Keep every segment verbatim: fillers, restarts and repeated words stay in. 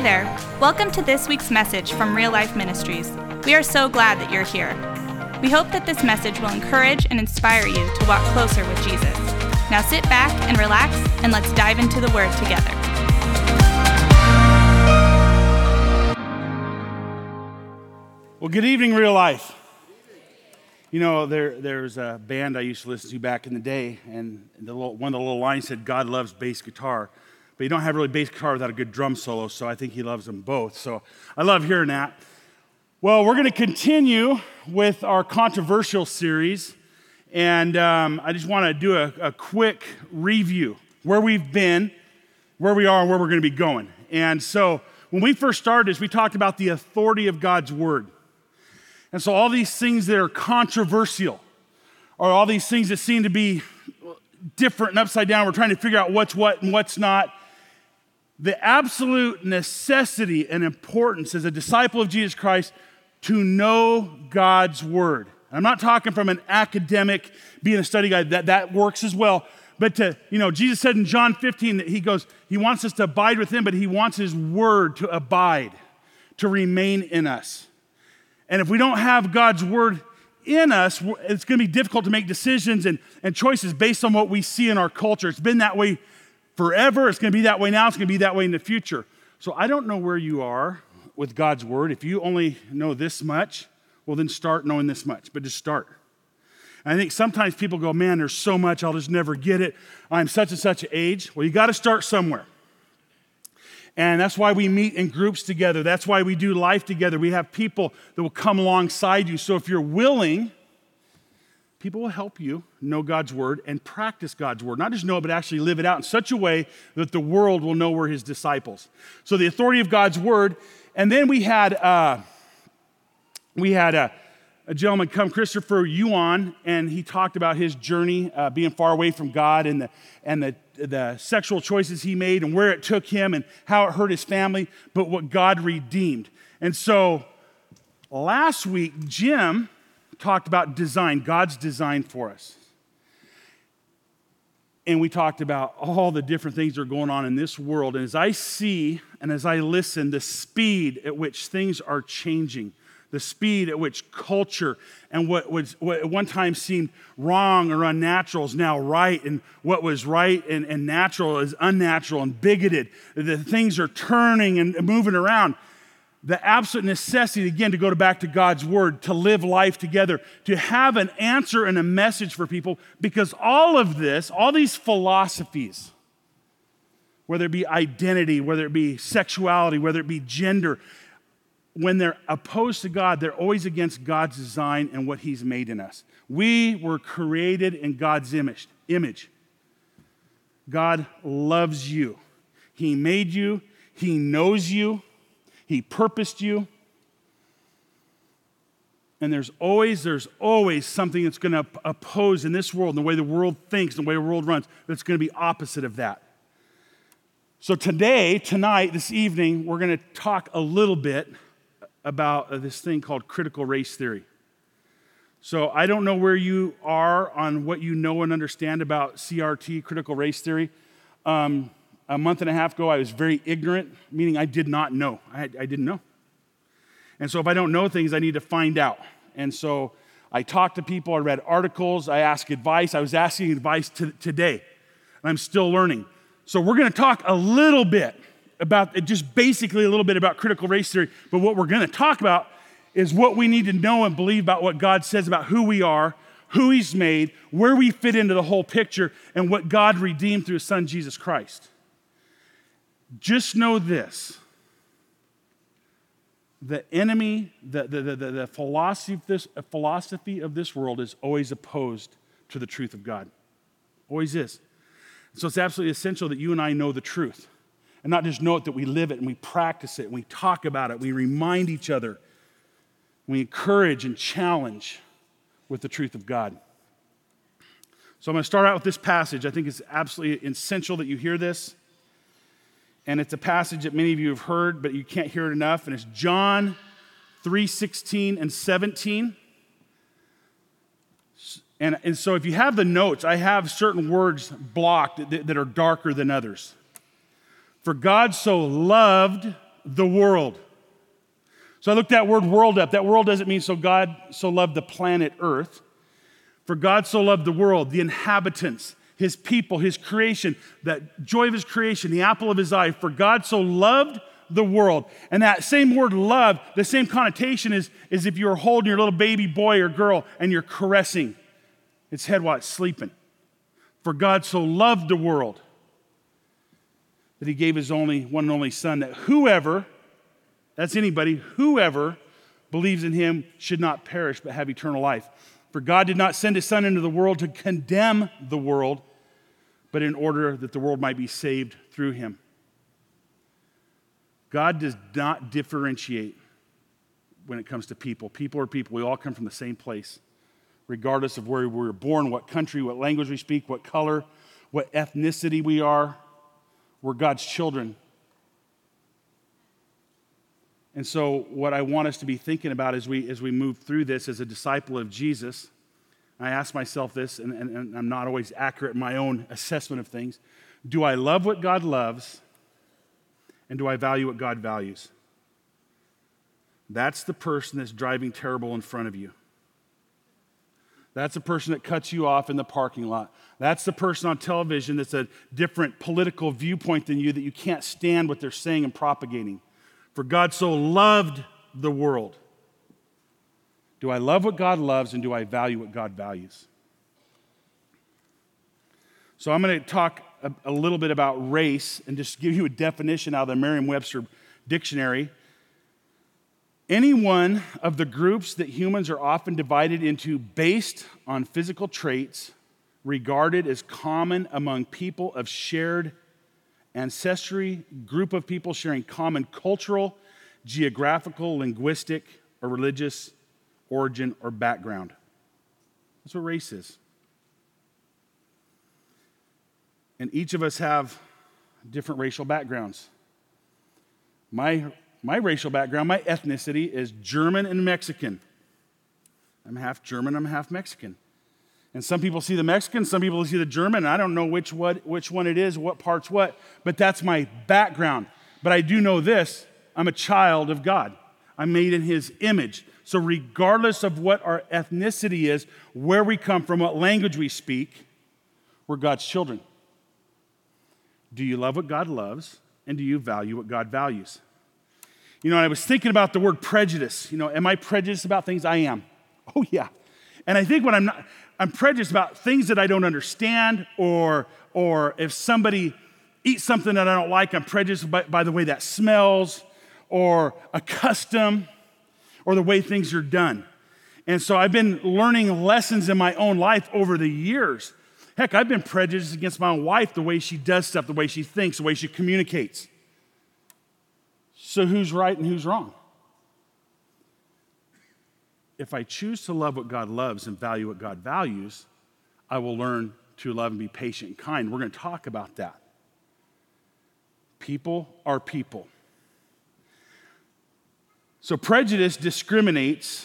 there. Welcome to this week's message from Real Life Ministries. We are so glad that you're here. We hope that this message will encourage and inspire you to walk closer with Jesus. Now sit back and relax, and let's dive into the Word together. Well, good evening, Real Life. You know, there there's a band I used to listen to back in the day, and the little, one of the little lines said, "God loves bass guitar." But you don't have really bass guitar without a good drum solo, so I think he loves them both. So I love hearing that. Well, we're going to continue with our controversial series, and um, I just want to do a, a quick review where we've been, where we are, and where we're going to be going. And so when we first started this, we talked about the authority of God's Word. And so all these things that are controversial, or all these things that seem to be different and upside down, we're trying to figure out what's what and what's not. The absolute necessity and importance as a disciple of Jesus Christ to know God's Word. I'm not talking from an academic, being a study guide, that, that works as well. But to, you know, Jesus said in John fifteen that he goes, he wants us to abide with him, but he wants his Word to abide, to remain in us. And if we don't have God's Word in us, it's going to be difficult to make decisions and, and choices based on what we see in our culture. It's been that way forever. It's going to be that way now. It's going to be that way in the future. So I don't know where you are with God's Word. If you only know this much, well, then start knowing this much. But just start. And I think sometimes people go, man, there's so much, I'll just never get it. I'm such and such an age. Well, you got to start somewhere. And that's why we meet in groups together. That's why we do life together. We have people that will come alongside you. So if you're willing, people will help you know God's Word and practice God's Word. Not just know it, but actually live it out in such a way that the world will know we're his disciples. So the authority of God's Word. And then we had uh, we had a, a gentleman come, Christopher Yuan, and he talked about his journey uh, being far away from God and the and the the sexual choices he made and where it took him and how it hurt his family, but what God redeemed. And so last week, Jim talked about design, God's design for us. And we talked about all the different things that are going on in this world. And as I see and as I listen, the speed at which things are changing, the speed at which culture and what was what at one time seemed wrong or unnatural is now right, and what was right and, and natural is unnatural and bigoted. The things are turning and moving around. The absolute necessity, again, to go back to God's Word, to live life together, to have an answer and a message for people, because all of this, all these philosophies, whether it be identity, whether it be sexuality, whether it be gender, when they're opposed to God, they're always against God's design and what he's made in us. We were created in God's image. image. God loves you. He made you. He knows you. He purposed you. And there's always, there's always something that's going to oppose in this world, the way the world thinks, the way the world runs, that's going to be opposite of that. So today, tonight, this evening, we're going to talk a little bit about this thing called critical race theory. So I don't know where you are on what you know and understand about C R T, critical race theory. Um, a month and a half ago, I was very ignorant, meaning I did not know. I, I didn't know. And so if I don't know things, I need to find out. And so I talked to people, I read articles, I asked advice. I was asking advice to, today, and I'm still learning. So we're going to talk a little bit about, just basically a little bit about critical race theory, but what we're going to talk about is what we need to know and believe about what God says about who we are, who he's made, where we fit into the whole picture, and what God redeemed through his son, Jesus Christ. Just know this. The enemy, the, the, the, the philosophy, of this, philosophy of this world is always opposed to the truth of God. Always is. So it's absolutely essential that you and I know the truth. And not just know it, that we live it and we practice it and we talk about it, we remind each other, we encourage and challenge with the truth of God. So I'm going to start out with this passage. I think it's absolutely essential that you hear this. And it's a passage that many of you have heard, but you can't hear it enough. And it's John three sixteen and seventeen. And, and so if you have the notes, I have certain words blocked that, that are darker than others. For God so loved the world. So I looked that word world up. That world doesn't mean so God so loved the planet Earth. For God so loved the world, the inhabitants, his people, his creation, the joy of his creation, the apple of his eye. For God so loved the world. And that same word love, the same connotation is, is if you're holding your little baby boy or girl and you're caressing its head while it's sleeping. For God so loved the world that he gave his only one and only son, that whoever, that's anybody, whoever believes in him should not perish but have eternal life. For God did not send his son into the world to condemn the world, but in order that the world might be saved through him. God does not differentiate when it comes to people. People are people. We all come from the same place, regardless of where we were born, what country, what language we speak, what color, what ethnicity we are. We're God's children. And so what I want us to be thinking about as we as we move through this as a disciple of Jesus, I ask myself this, and, and, and I'm not always accurate in my own assessment of things. Do I love what God loves? And do I value what God values? That's the person that's driving terrible in front of you. That's the person that cuts you off in the parking lot. That's the person on television that's a different political viewpoint than you, that you can't stand what they're saying and propagating. For God so loved the world. Do I love what God loves, and do I value what God values? So I'm going to talk a, a little bit about race and just give you a definition out of the Merriam-Webster dictionary. Any one of the groups that humans are often divided into based on physical traits regarded as common among people of shared ancestry, group of people sharing common cultural, geographical, linguistic, or religious origin or background. That's what race is. And each of us have different racial backgrounds. My, my racial background, my ethnicity is German and Mexican. I'm half German, I'm half Mexican. And some people see the Mexican, some people see the German, and I don't know which, what, which one it is, what part's what, but that's my background. But I do know this, I'm a child of God. I'm made in his image. So regardless of what our ethnicity is, where we come from, what language we speak, we're God's children. Do you love what God loves, and do you value what God values? You know, I was thinking about the word prejudice. You know, am I prejudiced about things? I am. Oh, yeah. And I think when I'm not, I'm prejudiced about things that I don't understand, or, or if somebody eats something that I don't like, I'm prejudiced by, by the way that smells, or a custom, or the way things are done. And so I've been learning lessons in my own life over the years. Heck, I've been prejudiced against my own wife, the way she does stuff, the way she thinks, the way she communicates. So who's right and who's wrong? If I choose to love what God loves and value what God values, I will learn to love and be patient and kind. We're going to talk about that. People are people. So prejudice discriminates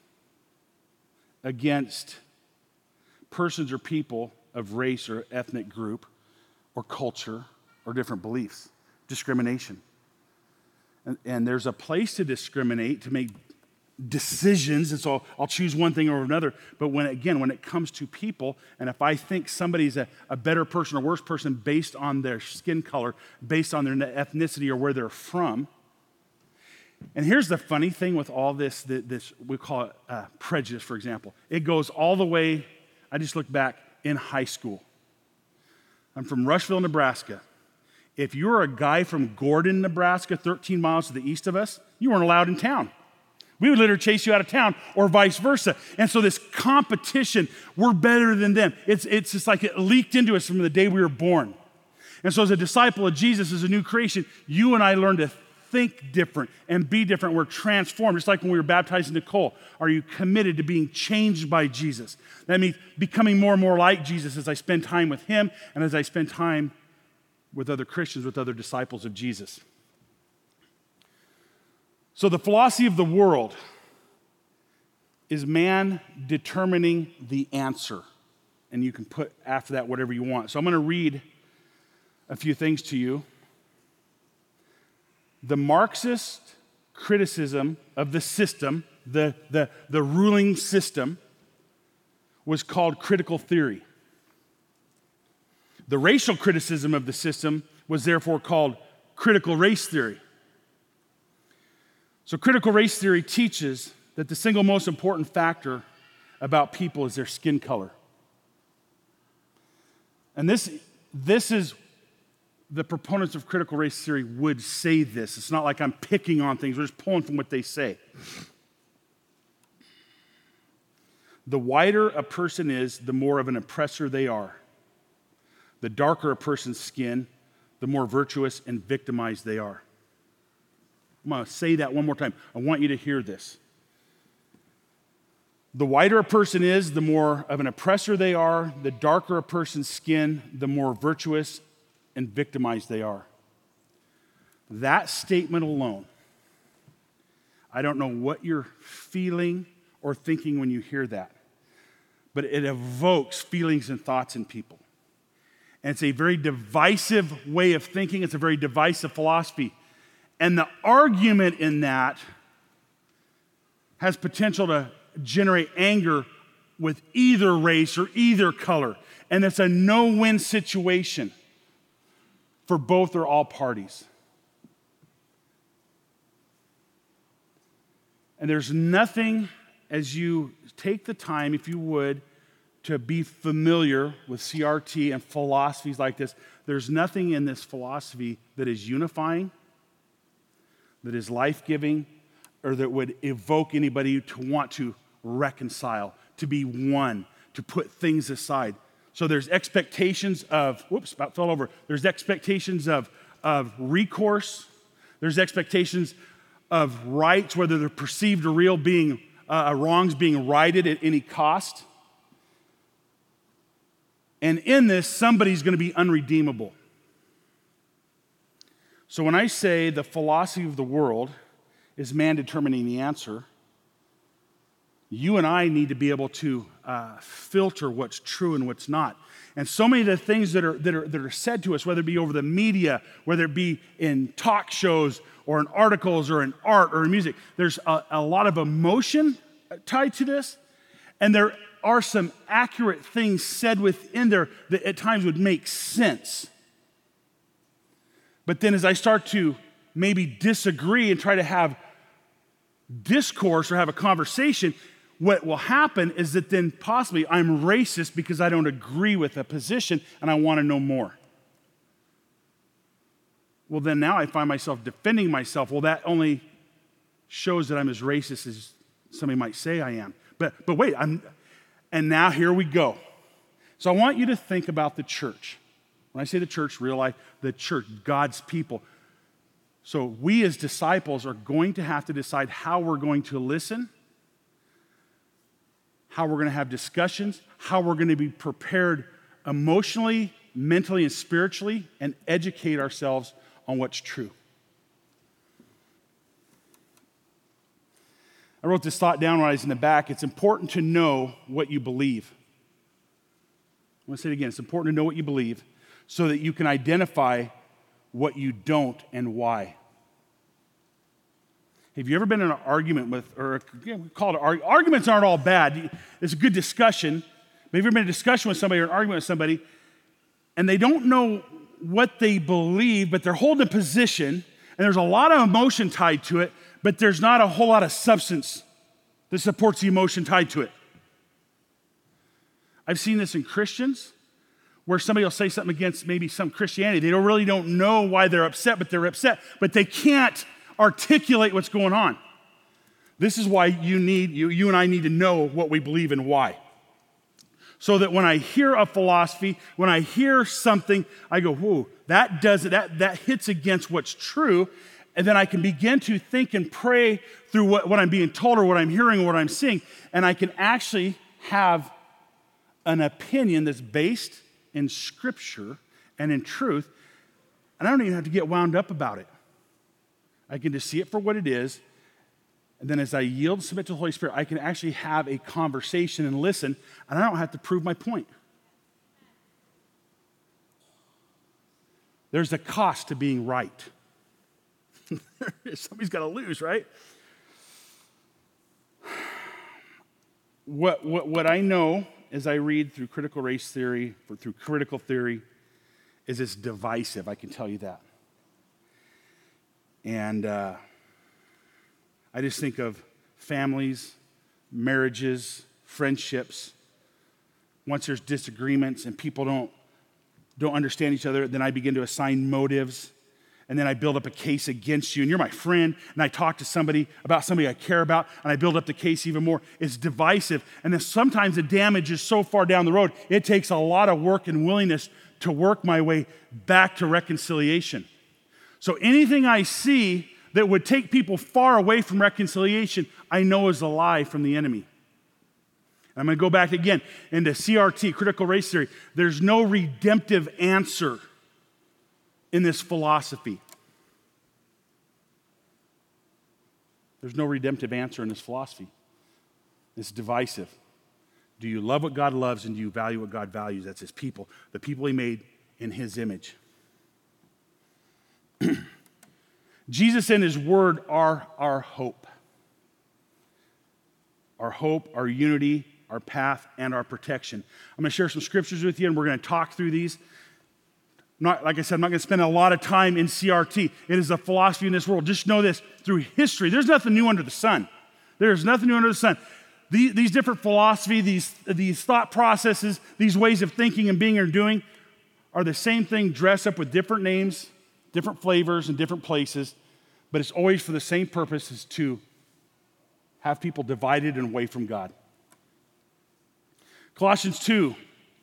against persons or people of race or ethnic group or culture or different beliefs. Discrimination. And, and there's a place to discriminate, to make decisions, and so I'll choose one thing over another. But when, again, when it comes to people, and if I think somebody's a, a better person or worse person based on their skin color, based on their ethnicity or where they're from. And here's the funny thing with all this, this we call it uh, prejudice, for example. It goes all the way, I just look back in high school. I'm from Rushville, Nebraska. If you were a guy from Gordon, Nebraska, thirteen miles to the east of us, you weren't allowed in town. We would literally chase you out of town, or vice versa. And so this competition, we're better than them. It's, it's just like it leaked into us from the day we were born. And so as a disciple of Jesus, as a new creation, you and I learn to think different and be different. We're transformed, just like when we were baptized in Nicole. Are you committed to being changed by Jesus? That means becoming more and more like Jesus as I spend time with him and as I spend time with other Christians, with other disciples of Jesus. So the philosophy of the world is man determining the answer. And you can put after that whatever you want. So I'm going to read a few things to you. The Marxist criticism of the system, the, the, the ruling system, was called critical theory. The racial criticism of the system was therefore called critical race theory. So critical race theory teaches that the single most important factor about people is their skin color. And this, this is, the proponents of critical race theory would say this. It's not like I'm picking on things, we're just pulling from what they say. The whiter a person is, the more of an oppressor they are. The darker a person's skin, the more virtuous and victimized they are. I'm going to say that one more time. I want you to hear this. The whiter a person is, the more of an oppressor they are. The darker a person's skin, the more virtuous and victimized they are. That statement alone, I don't know what you're feeling or thinking when you hear that, but it evokes feelings and thoughts in people. And it's a very divisive way of thinking. It's a very divisive philosophy. And the argument in that has potential to generate anger with either race or either color. And it's a no-win situation for both or all parties. And there's nothing, as you take the time, if you would, to be familiar with C R T and philosophies like this, there's nothing in this philosophy that is unifying, that is life-giving, or that would evoke anybody to want to reconcile, to be one, to put things aside. So there's expectations of, whoops, about fell over. There's expectations of, of recourse. There's expectations of rights, whether they're perceived or real, being uh, wrongs being righted at any cost. And in this, somebody's going to be unredeemable. So when I say the philosophy of the world is man determining the answer, you and I need to be able to uh, filter what's true and what's not. And so many of the things that are, that are, that are said to us, whether it be over the media, whether it be in talk shows or in articles or in art or in music, there's a, a lot of emotion tied to this. And there are some accurate things said within there that at times would make sense. But then as I start to maybe disagree and try to have discourse or have a conversation, what will happen is that then possibly I'm racist because I don't agree with a position and I want to know more. Well, then now I find myself defending myself. Well, that only shows that I'm as racist as somebody might say I am. But but wait, I'm, and now here we go. So I want you to think about the church. When I say the church, real life, the church, God's people. So we as disciples are going to have to decide how we're going to listen, how we're going to have discussions, how we're going to be prepared emotionally, mentally, and spiritually, and educate ourselves on what's true. I wrote this thought down when I was in the back. It's important to know what you believe. I'm going to say it again. It's important to know what you believe so that you can identify what you don't and why. Have you ever been in an argument with, or you know, call it an arguments aren't all bad. It's a good discussion. But have you ever been in a discussion with somebody or an argument with somebody, and they don't know what they believe, but they're holding a position, and there's a lot of emotion tied to it, but there's not a whole lot of substance that supports the emotion tied to it. I've seen this in Christians, where somebody will say something against maybe some Christianity. They don't really don't know why they're upset, but they're upset, but they can't articulate what's going on. This is why you need, you, you and I need to know what we believe and why. So that when I hear a philosophy, when I hear something, I go, whoa, that does it, that, that hits against what's true. And then I can begin to think and pray through what, what I'm being told or what I'm hearing or what I'm seeing. And I can actually have an opinion that's based in Scripture and in truth. And I don't even have to get wound up about it. I can just see it for what it is. And then as I yield and submit to the Holy Spirit, I can actually have a conversation and listen, and I don't have to prove my point. There's a cost to being right. Somebody's got to lose, right? What, what, what I know as I read through critical race theory, or through critical theory, is it's divisive, I can tell you that. And uh, I just think of families, marriages, friendships. Once there's disagreements and people don't, don't understand each other, then I begin to assign motives. And then I build up a case against you, and you're my friend, and I talk to somebody about somebody I care about, and I build up the case even more. It's divisive, and then sometimes the damage is so far down the road, it takes a lot of work and willingness to work my way back to reconciliation. So anything I see that would take people far away from reconciliation, I know is a lie from the enemy. I'm going to go back again into C R T, critical race theory. There's no redemptive answer in this philosophy. There's no redemptive answer in this philosophy. It's divisive. Do you love what God loves and do you value what God values? That's his people, the people he made in his image. Jesus and his word are our hope. Our hope, our unity, our path, and our protection. I'm going to share some scriptures with you, and we're going to talk through these. Not, like I said, I'm not going to spend a lot of time in C R T. It is a philosophy in this world. Just know this, through history, there's nothing new under the sun. There's nothing new under the sun. These, these different philosophy, these, these thought processes, these ways of thinking and being or doing are the same thing dressed up with different names, different flavors, and different places, but it's always for the same purpose, is to have people divided and away from God. Colossians two,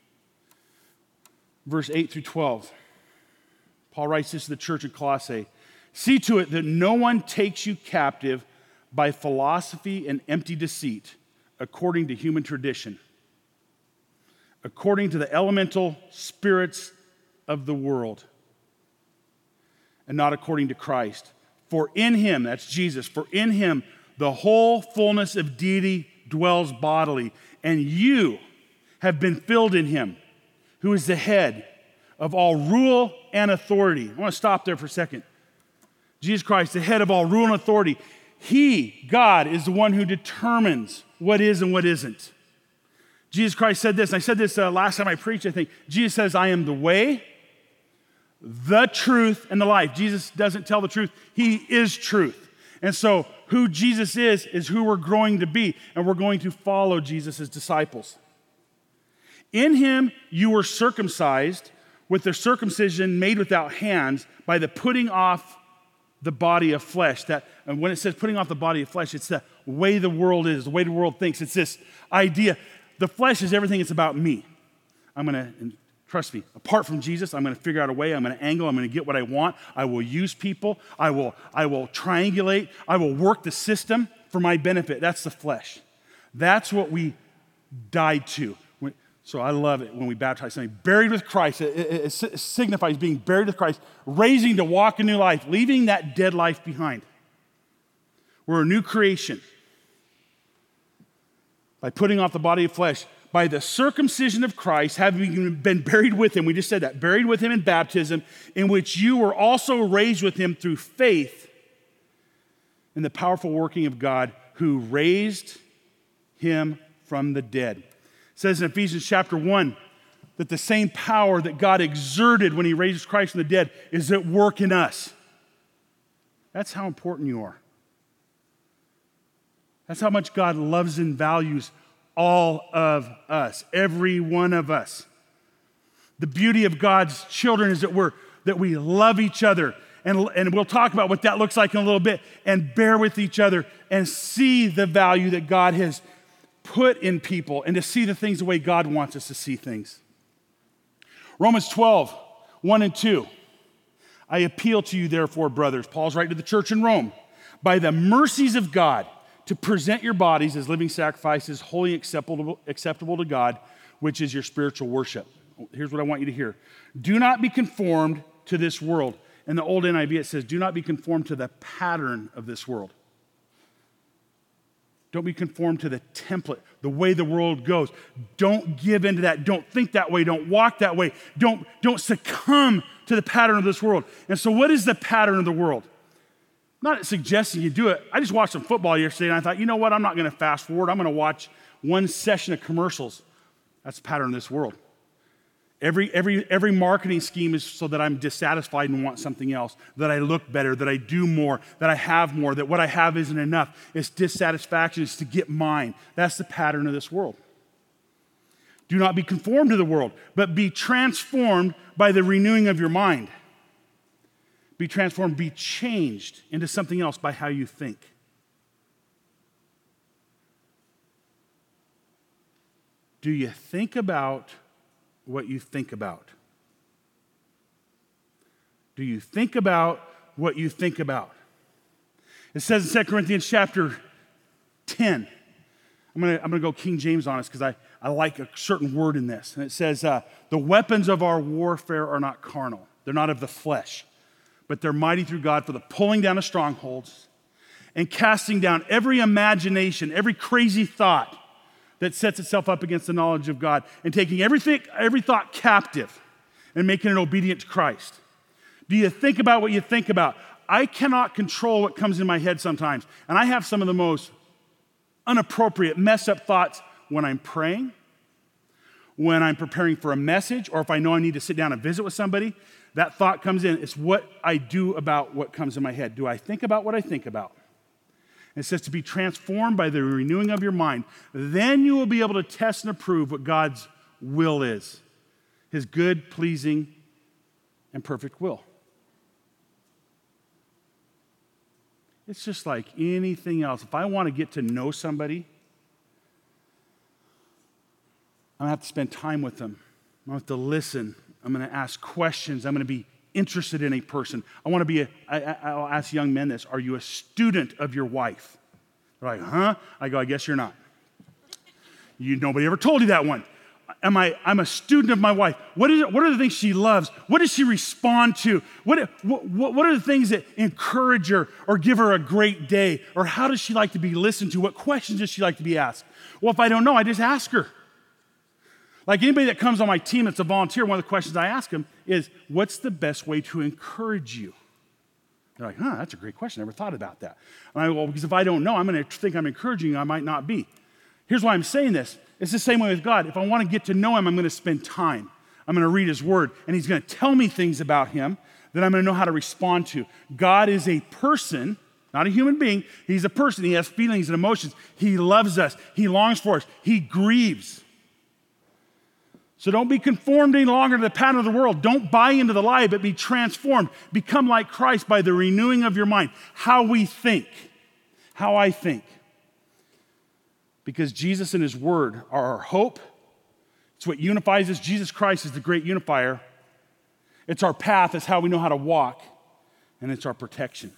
verse eight through twelve. Paul writes this to the church in Colossae. See to it that no one takes you captive by philosophy and empty deceit, according to human tradition, according to the elemental spirits of the world, and not according to Christ. For in him, that's Jesus, for in him the whole fullness of deity dwells bodily, and you have been filled in him, who is the head of all rule and authority. I want to stop there for a second. Jesus Christ, the head of all rule and authority. He, God, is the one who determines what is and what isn't. Jesus Christ said this, and I said this uh, last time I preached, I think. Jesus says, I am the way, the truth, and the life. Jesus doesn't tell the truth. He is truth. And so who Jesus is, is who we're growing to be, and we're going to follow Jesus as disciples. In him you were circumcised with the circumcision made without hands by the putting off the body of flesh. That, and when it says putting off the body of flesh, it's the way the world is, the way the world thinks. It's this idea. The flesh is everything. It's about me. I'm going to, and trust me, apart from Jesus, I'm going to figure out a way. I'm going to angle. I'm going to get what I want. I will use people. I will, I will triangulate. I will work the system for my benefit. That's the flesh. That's what we died to. So I love it when we baptize somebody. Buried with Christ, it, it, it signifies being buried with Christ, raising to walk a new life, leaving that dead life behind. We're a new creation. By putting off the body of flesh, by the circumcision of Christ, having been buried with him, we just said that, buried with him in baptism, in which you were also raised with him through faith in the powerful working of God who raised him from the dead. It says in Ephesians chapter one that the same power that God exerted when he raised Christ from the dead is at work in us. That's how important you are. That's how much God loves and values all of us, every one of us. The beauty of God's children is that we're that we love each other, and, and we'll talk about what that looks like in a little bit, and bear with each other and see the value that God has put in people and to see the things the way God wants us to see things. Romans twelve, one and two. I appeal to you, therefore, brothers, Paul's writing to the church in Rome, by the mercies of God, to present your bodies as living sacrifices, holy and acceptable, acceptable to God, which is your spiritual worship. Here's what I want you to hear. Do not be conformed to this world. In the old N I V, it says, do not be conformed to the pattern of this world. Don't be conformed to the template, the way the world goes. Don't give into that. Don't think that way. Don't walk that way. Don't, don't succumb to the pattern of this world. And so what is the pattern of the world? not suggesting you do it. I just watched some football yesterday and I thought, you know what? I'm not going to fast forward. I'm going to watch one session of commercials. That's the pattern of this world. Every, every, every marketing scheme is so that I'm dissatisfied and want something else, that I look better, that I do more, that I have more, that what I have isn't enough. It's dissatisfaction. It's to get mine. That's the pattern of this world. Do not be conformed to the world, but be transformed by the renewing of your mind. Be transformed, be changed into something else by how you think. Do you think about what you think about? Do you think about what you think about? It says in Second Corinthians chapter ten. I'm going to I'm gonna go King James on us because I, I like a certain word in this. And it says, uh, the weapons of our warfare are not carnal. They're not of the flesh, but they're mighty through God for the pulling down of strongholds and casting down every imagination, every crazy thought that sets itself up against the knowledge of God, and taking everything, every thought captive and making it obedient to Christ. Do you think about what you think about? I cannot control what comes in my head sometimes, and I have some of the most inappropriate, messed up thoughts when I'm praying, when I'm preparing for a message, or if I know I need to sit down and visit with somebody. That thought comes in. It's what I do about what comes in my head. Do I think about what I think about? It says to be transformed by the renewing of your mind. Then you will be able to test and approve what God's will is, his good, pleasing, and perfect will. It's just like anything else. If I want to get to know somebody, I'm going to have to spend time with them. I'm going to have to listen. I'm going to ask questions. I'm going to be interested in a person. I want to be a, I, I'll ask young men this, are you a student of your wife? They're like, huh? I go, I guess you're not. You, nobody ever told you that one. Am I, I'm a student of my wife. What, is it, what are the things she loves? What does she respond to? What, what, what are the things that encourage her or give her a great day? Or how does she like to be listened to? What questions does she like to be asked? Well, if I don't know, I just ask her. Like anybody that comes on my team that's a volunteer, one of the questions I ask them is, what's the best way to encourage you? They're like, huh, that's a great question. I never thought about that. And I go, well, because if I don't know, I'm going to think I'm encouraging you. I might not be. Here's why I'm saying this. It's the same way with God. If I want to get to know him, I'm going to spend time. I'm going to read his word, and he's going to tell me things about him that I'm going to know how to respond to. God is a person, not a human being. He's a person. He has feelings and emotions. He loves us. He longs for us. He grieves. So don't be conformed any longer to the pattern of the world. Don't buy into the lie, but be transformed. Become like Christ by the renewing of your mind. How we think. How I think. Because Jesus and his word are our hope. It's what unifies us. Jesus Christ is the great unifier. It's our path. It's how we know how to walk. And it's our protection.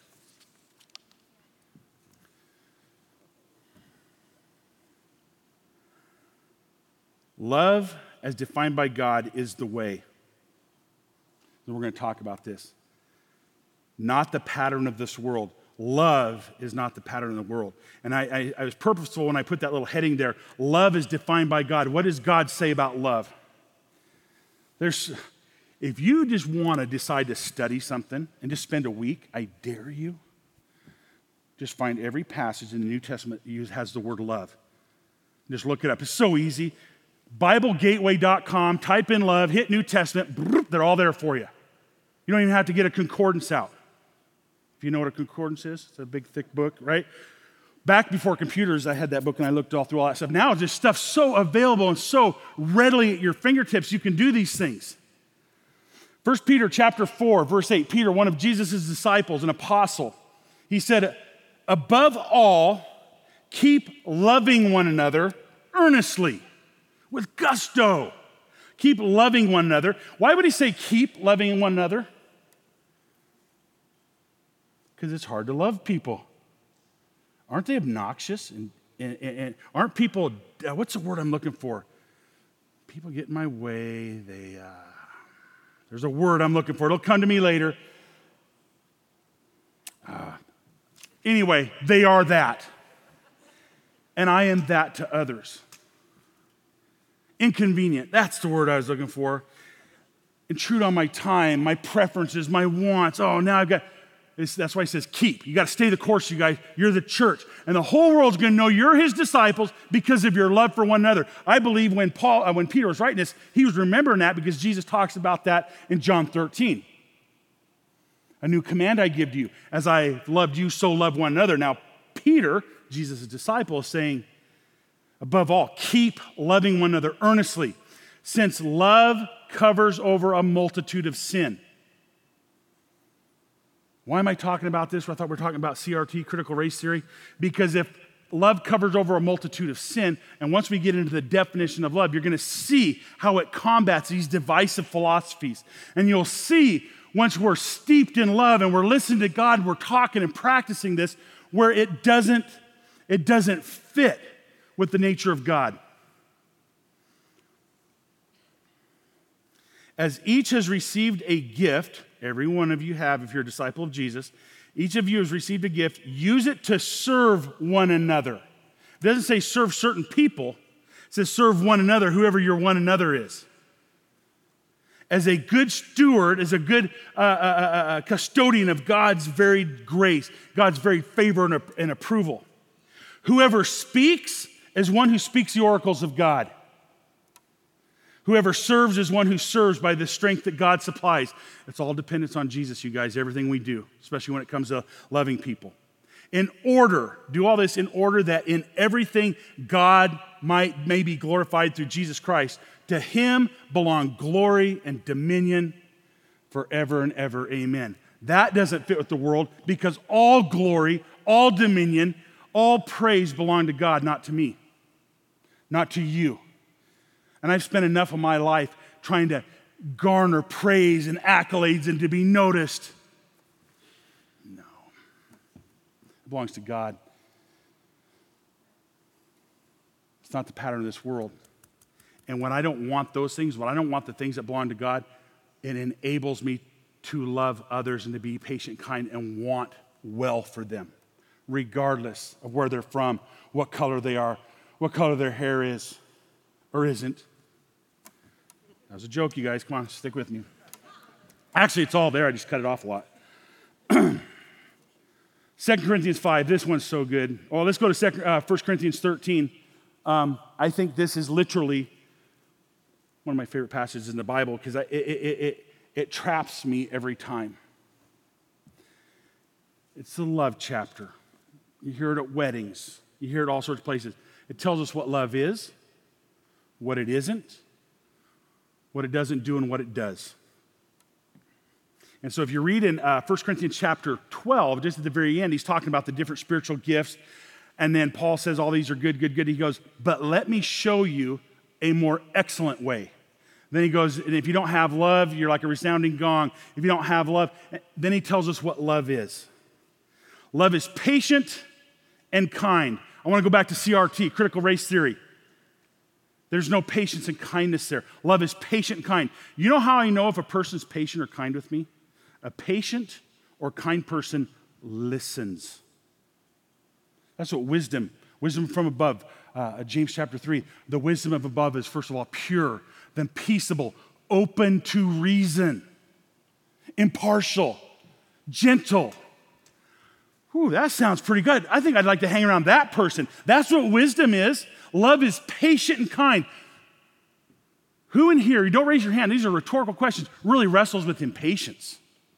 Love, as defined by God, is the way. And we're going to talk about this. Not the pattern of this world. Love is not the pattern of the world. And I, I, I was purposeful when I put that little heading there. Love is defined by God. What does God say about love? There's, if you just want to decide to study something and just spend a week, I dare you, just find every passage in the New Testament that has the word love. Just look it up. It's so easy. Bible Gateway dot com, type in love, hit New Testament, they're all there for you. You don't even have to get a concordance out. If you know what a concordance is, it's a big, thick book, right? Back before computers, I had that book and I looked all through all that stuff. Now this stuff's so available and so readily at your fingertips, you can do these things. First Peter chapter four, verse eight, Peter, one of Jesus' disciples, an apostle, he said, above all, keep loving one another earnestly, with gusto. Keep loving one another. Why would he say keep loving one another? Because it's hard to love people. Aren't they obnoxious? And, and, and aren't people, uh, what's the word I'm looking for? People get in my way. They, uh, there's a word I'm looking for. It'll come to me later. Uh, anyway, they are that. And I am that to others. Inconvenient. That's the word I was looking for. Intrude on my time, my preferences, my wants. Oh, now I've got... It's, that's why he says keep. You got to stay the course, you guys. You're the church. And the whole world's going to know you're his disciples because of your love for one another. I believe when Paul, uh, when Peter was writing this, he was remembering that because Jesus talks about that in John thirteen. A new command I give to you. As I loved you, so love one another. Now, Peter, Jesus' disciple, is saying, above all, keep loving one another earnestly, since love covers over a multitude of sin. Why am I talking about this? I thought we were talking about C R T, critical race theory. Because if love covers over a multitude of sin, and once we get into the definition of love, you're going to see how it combats these divisive philosophies. And you'll see, once we're steeped in love and we're listening to God, we're talking and practicing this, where it doesn't, it doesn't fit with the nature of God. As each has received a gift, every one of you have if you're a disciple of Jesus, each of you has received a gift, use it to serve one another. It doesn't say serve certain people, it says serve one another, whoever your one another is. As a good steward, as a good uh, uh, uh, custodian of God's very grace, God's very favor and, and approval. Whoever speaks is one who speaks the oracles of God. Whoever serves is one who serves by the strength that God supplies. It's all dependence on Jesus, you guys, everything we do, especially when it comes to loving people. In order, do all this in order that in everything God might may be glorified through Jesus Christ. To him belong glory and dominion forever and ever. Amen. That doesn't fit with the world because all glory, all dominion, all praise belong to God, not to me, not to you. And I've spent enough of my life trying to garner praise and accolades and to be noticed. No. It belongs to God. It's not the pattern of this world. And when I don't want those things, when I don't want the things that belong to God, it enables me to love others and to be patient, kind, and want well for them, regardless of where they're from, what color they are, what color their hair is or isn't. That was a joke, you guys. Come on, stick with me. Actually, it's all there. I just cut it off a lot. Second Corinthians five, this one's so good. Oh, let's go to Second, uh, First Corinthians thirteen. Um, I think this is literally one of my favorite passages in the Bible because it, it, it, it, it traps me every time. It's the love chapter. You hear it at weddings. You hear it all sorts of places. It tells us what love is, what it isn't, what it doesn't do, and what it does. And so if you read in uh, First Corinthians chapter twelve, just at the very end, he's talking about the different spiritual gifts. And then Paul says all these are good, good, good. He goes, but let me show you a more excellent way. Then he goes, and if you don't have love, you're like a resounding gong. If you don't have love, then he tells us what love is. Love is patient and kind. I want to go back to C R T, critical race theory. There's no patience and kindness there. Love is patient and kind. You know how I know if a person's patient or kind with me? A patient or kind person listens. That's what wisdom, wisdom from above, uh, James chapter three, the wisdom of above is first of all pure, then peaceable, open to reason, impartial, gentle. Ooh, that sounds pretty good. I think I'd like to hang around that person. That's what wisdom is. Love is patient and kind. Who in here, you don't raise your hand, these are rhetorical questions, really wrestles with impatience?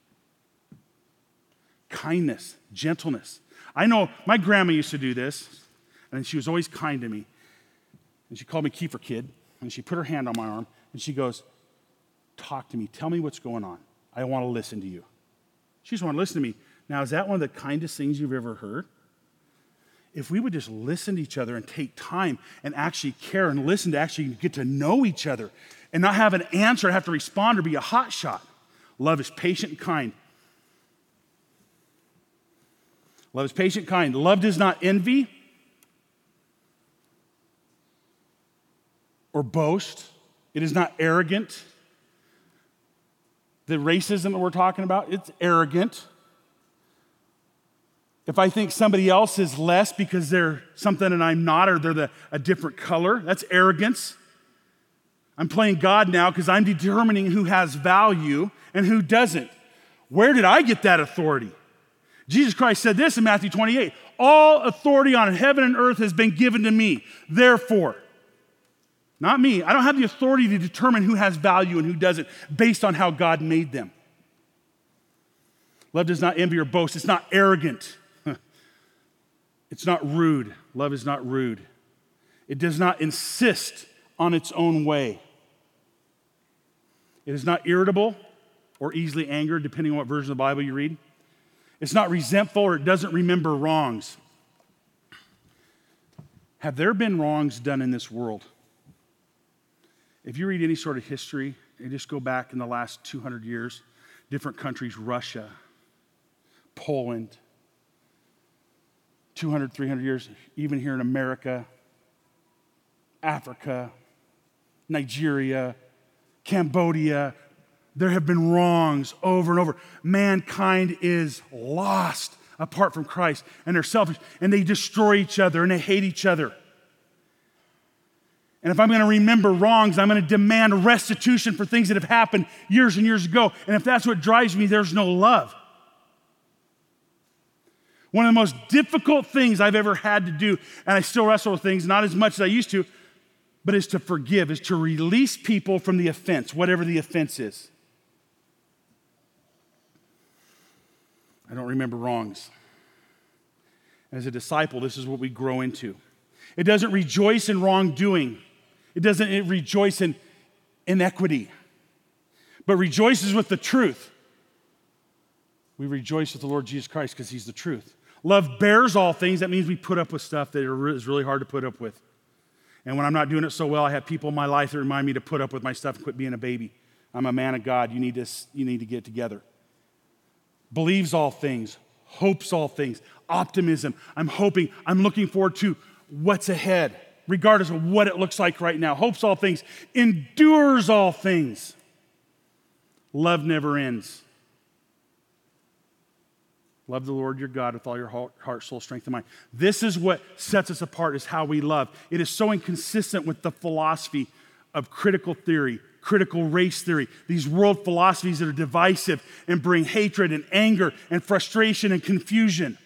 Kindness, gentleness. I know my grandma used to do this, and she was always kind to me. And she called me Kiefer Kid, and she put her hand on my arm, and she goes, talk to me. Tell me what's going on. I want to listen to you. She just wanted to listen to me. Now, is that one of the kindest things you've ever heard? If we would just listen to each other and take time and actually care and listen to actually get to know each other and not have an answer and have to respond or be a hot shot. Love is patient and kind. Love is patient and kind. Love does not envy or boast. It is not arrogant. The racism that we're talking about, it's arrogant. If I think somebody else is less because they're something and I'm not, or they're the, a different color, that's arrogance. I'm playing God now because I'm determining who has value and who doesn't. Where did I get that authority? Jesus Christ said this in Matthew twenty-eight, all authority on heaven and earth has been given to me. Therefore, not me, I don't have the authority to determine who has value and who doesn't based on how God made them. Love does not envy or boast. It's not arrogant. It's not rude. Love is not rude. It does not insist on its own way. It is not irritable or easily angered, depending on what version of the Bible you read. It's not resentful, or it doesn't remember wrongs. Have there been wrongs done in this world? If you read any sort of history, and just go back in the last two hundred years, different countries, Russia, Poland, two hundred, three hundred years, even here in America, Africa, Nigeria, Cambodia, there have been wrongs over and over. Mankind is lost apart from Christ, and they're selfish, and they destroy each other, and they hate each other. And if I'm going to remember wrongs, I'm going to demand restitution for things that have happened years and years ago. And if that's what drives me, there's no love. One of the most difficult things I've ever had to do, and I still wrestle with things, not as much as I used to, but is to forgive, is to release people from the offense, whatever the offense is. I don't remember wrongs. As a disciple, this is what we grow into. It doesn't rejoice in wrongdoing. It doesn't rejoice in inequity, but rejoices with the truth. We rejoice with the Lord Jesus Christ because he's the truth. Love bears all things. That means we put up with stuff that is really hard to put up with. And when I'm not doing it so well, I have people in my life that remind me to put up with my stuff and quit being a baby. I'm a man of God. You need to, you need to get together. Believes all things, hopes all things, optimism. I'm hoping, I'm looking forward to what's ahead, regardless of what it looks like right now. Hopes all things, endures all things. Love never ends. Love the Lord your God with all your heart, soul, strength, and mind. This is what sets us apart, is how we love. It is so inconsistent with the philosophy of critical theory, critical race theory, these world philosophies that are divisive and bring hatred and anger and frustration and confusion.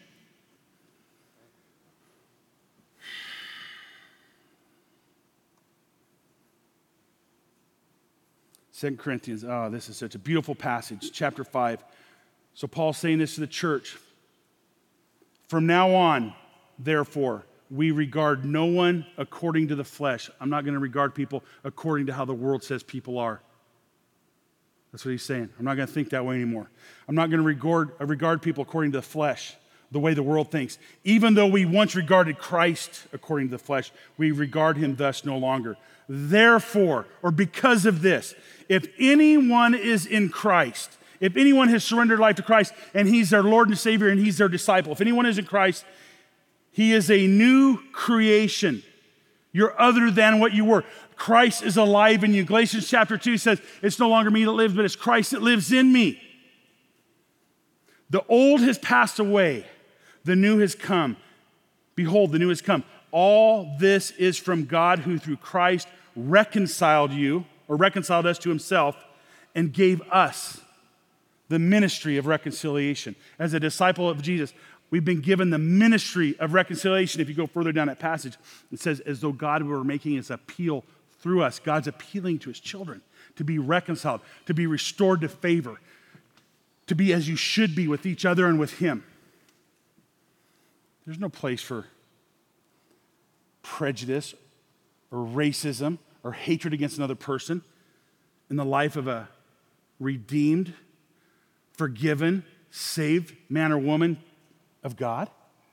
Second Corinthians, oh, this is such a beautiful passage, chapter five. So Paul's saying this to the church. From now on, therefore, we regard no one according to the flesh. I'm not going to regard people according to how the world says people are. That's what he's saying. I'm not going to think that way anymore. I'm not going to regard, regard people according to the flesh, the way the world thinks. Even though we once regarded Christ according to the flesh, we regard him thus no longer. Therefore, or because of this, if anyone is in Christ, if anyone has surrendered life to Christ and he's their Lord and Savior and he's their disciple, if anyone is in Christ, he is a new creation. You're other than what you were. Christ is alive in you. Galatians chapter two says, it's no longer me that lives, but it's Christ that lives in me. The old has passed away. The new has come. Behold, the new has come. All this is from God, who through Christ reconciled you, or reconciled us to himself, and gave us the ministry of reconciliation. As a disciple of Jesus, we've been given the ministry of reconciliation. If you go further down that passage, it says, as though God were making his appeal through us. God's appealing to his children to be reconciled, to be restored to favor, to be as you should be with each other and with him. There's no place for prejudice or racism or hatred against another person in the life of a redeemed, forgiven, saved man or woman of God.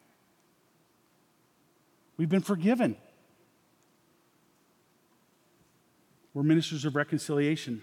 We've been forgiven. We're ministers of reconciliation.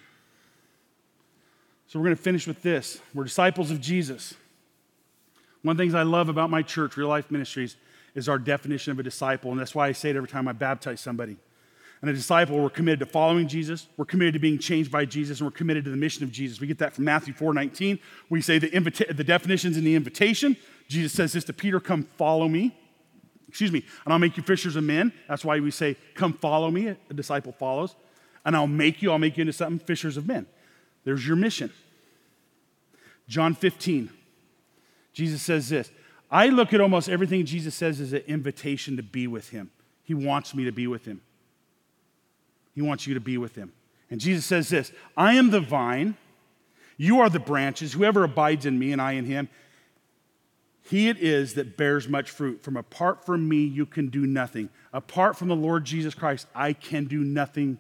So we're going to finish with this. We're disciples of Jesus. One of the things I love about my church, Real Life Ministries, is our definition of a disciple, and that's why I say it every time I baptize somebody. And a disciple, we're committed to following Jesus, we're committed to being changed by Jesus, and we're committed to the mission of Jesus. We get that from Matthew four nineteen. We say the, invita- the definitions in the invitation. Jesus says this to Peter, come follow me. Excuse me, and I'll make you fishers of men. That's why we say, come follow me. A disciple follows. And I'll make you, I'll make you into something, fishers of men. There's your mission. John fifteen. Jesus says this. I look at almost everything Jesus says as an invitation to be with him. He wants me to be with him. He wants you to be with him. And Jesus says this, I am the vine, you are the branches, whoever abides in me and I in him, he it is that bears much fruit. From apart from me, you can do nothing. Apart from the Lord Jesus Christ, I can do nothing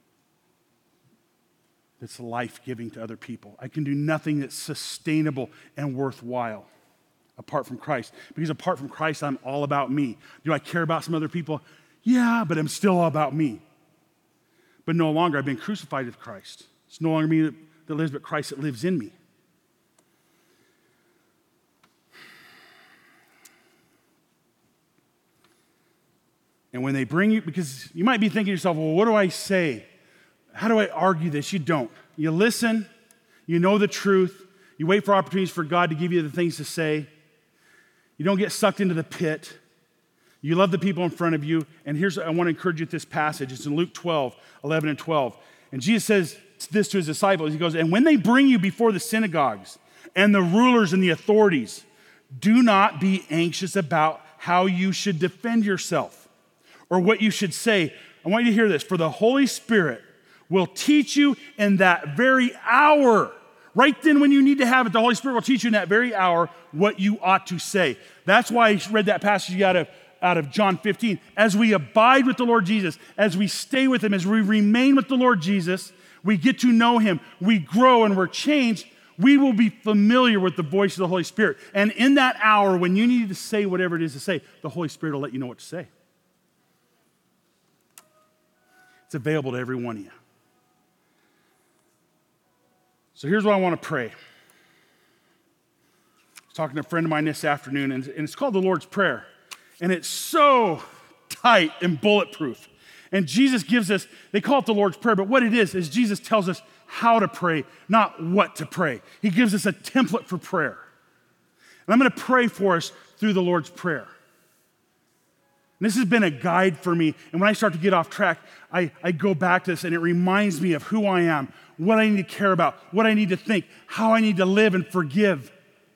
that's life-giving to other people. I can do nothing that's sustainable and worthwhile apart from Christ. Because apart from Christ, I'm all about me. Do I care about some other people? Yeah, but I'm still all about me. But no longer, I've been crucified with Christ. It's no longer me that, that lives, but Christ that lives in me. And when they bring you, because you might be thinking to yourself, well, what do I say? How do I argue this? You don't. You listen, you know the truth, you wait for opportunities for God to give you the things to say. You don't get sucked into the pit. You love the people in front of you. And here's, I want to encourage you with this passage. It's in Luke twelve, eleven and twelve. And Jesus says this to his disciples. He goes, and when they bring you before the synagogues and the rulers and the authorities, do not be anxious about how you should defend yourself or what you should say. I want you to hear this. For the Holy Spirit will teach you in that very hour. Right then when you need to have it, the Holy Spirit will teach you in that very hour what you ought to say. That's why I read that passage out of, out of John fifteen. As we abide with the Lord Jesus, as we stay with him, as we remain with the Lord Jesus, we get to know him, we grow and we're changed, we will be familiar with the voice of the Holy Spirit. And in that hour, when you need to say whatever it is to say, the Holy Spirit will let you know what to say. It's available to every one of you. So here's what I want to pray. I was talking to a friend of mine this afternoon, and it's called the Lord's Prayer. And it's so tight and bulletproof. And Jesus gives us, they call it the Lord's Prayer, but what it is, is Jesus tells us how to pray, not what to pray. He gives us a template for prayer. And I'm going to pray for us through the Lord's Prayer. And this has been a guide for me. And when I start to get off track, I, I go back to this, and it reminds me of who I am, what I need to care about, what I need to think, how I need to live and forgive.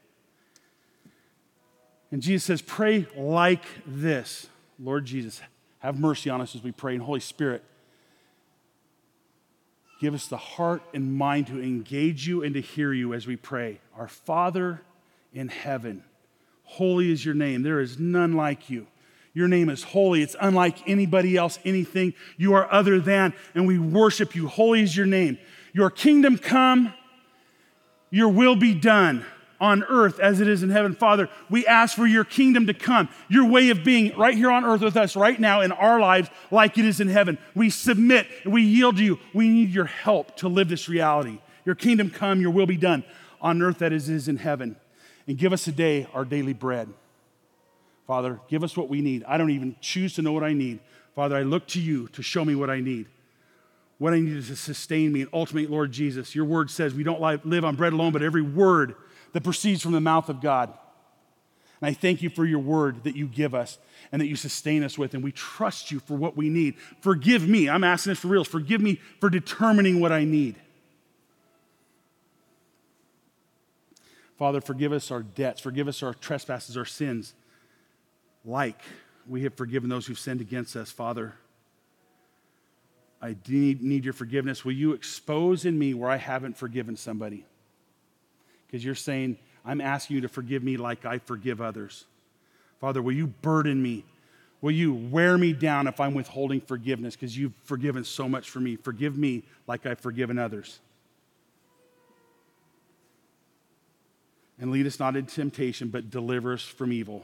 And Jesus says, pray like this. Lord Jesus, have mercy on us as we pray. And Holy Spirit, give us the heart and mind to engage you and to hear you as we pray. Our Father in heaven, holy is your name. There is none like you. Your name is holy. It's unlike anybody else, anything. You are other than, and we worship you. Holy is your name. Your kingdom come, your will be done on earth as it is in heaven. Father, we ask for your kingdom to come, your way of being right here on earth with us right now in our lives like it is in heaven. We submit, we yield to you. We need your help to live this reality. Your kingdom come, your will be done on earth as it is in heaven. And give us today our daily bread. Father, give us what we need. I don't even choose to know what I need. Father, I look to you to show me what I need. What I need to sustain me. And ultimately, Lord Jesus, your word says we don't live on bread alone, but every word that proceeds from the mouth of God. And I thank you for your word that you give us and that you sustain us with. And we trust you for what we need. Forgive me. I'm asking this for real. Forgive me for determining what I need. Father, forgive us our debts. Forgive us our trespasses, our sins. Like we have forgiven those who've sinned against us, Father. I need, need your forgiveness. Will you expose in me where I haven't forgiven somebody? Because you're saying, I'm asking you to forgive me like I forgive others. Father, will you burden me? Will you wear me down if I'm withholding forgiveness? Because you've forgiven so much for me. Forgive me like I've forgiven others. And lead us not into temptation, but deliver us from evil.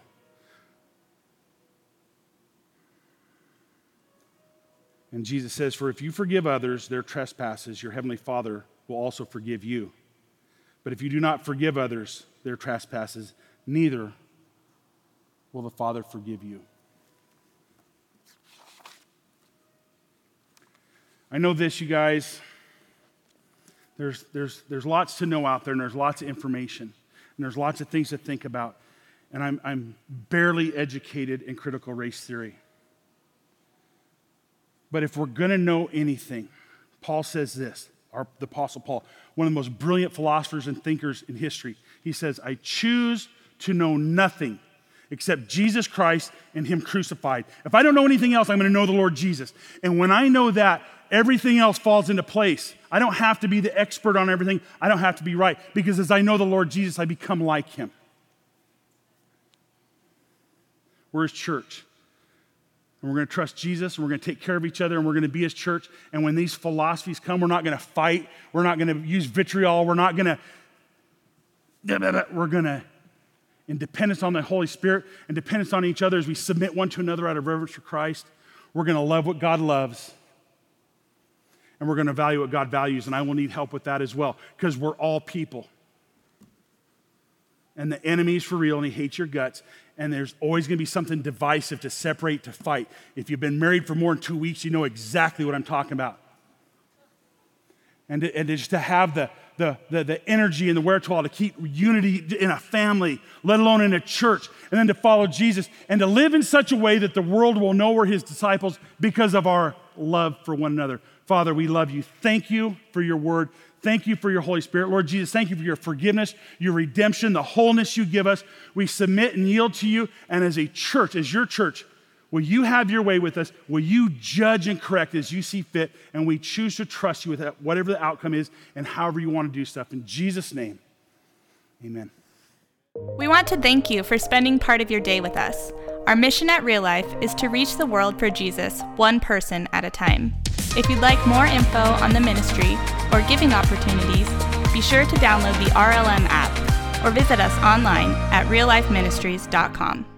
And Jesus says, for if you forgive others their trespasses, your heavenly Father will also forgive you. But if you do not forgive others their trespasses, neither will the Father forgive you. I know this, you guys. There's, there's, there's lots to know out there, and there's lots of information, and there's lots of things to think about. And I'm, I'm barely educated in critical race theory. But if we're going to know anything, Paul says this, our, the Apostle Paul, one of the most brilliant philosophers and thinkers in history. He says, I choose to know nothing except Jesus Christ and him crucified. If I don't know anything else, I'm going to know the Lord Jesus. And when I know that, everything else falls into place. I don't have to be the expert on everything. I don't have to be right. Because as I know the Lord Jesus, I become like him. We're his church. And we're going to trust Jesus, and we're going to take care of each other, and we're going to be his church. And when these philosophies come, we're not going to fight. We're not going to use vitriol. We're not going to, we're going to, in dependence on the Holy Spirit and dependence on each other as we submit one to another out of reverence for Christ, we're going to love what God loves. And we're going to value what God values. And I will need help with that as well, because we're all people. And the enemy's for real, and he hates your guts. And there's always going to be something divisive to separate, to fight. If you've been married for more than two weeks, you know exactly what I'm talking about. And, to, and just to have the, the, the, the energy and the wherewithal to keep unity in a family, let alone in a church, and then to follow Jesus, and to live in such a way that the world will know we're his disciples because of our love for one another. Father, we love you. Thank you for your word. Thank you for your Holy Spirit. Lord Jesus, thank you for your forgiveness, your redemption, the wholeness you give us. We submit and yield to you. And as a church, as your church, will you have your way with us? Will you judge and correct as you see fit? And we choose to trust you with that, whatever the outcome is and however you want to do stuff. In Jesus' name, amen. We want to thank you for spending part of your day with us. Our mission at Real Life is to reach the world for Jesus, one person at a time. If you'd like more info on the ministry or giving opportunities, be sure to download the R L M app or visit us online at real life ministries dot com.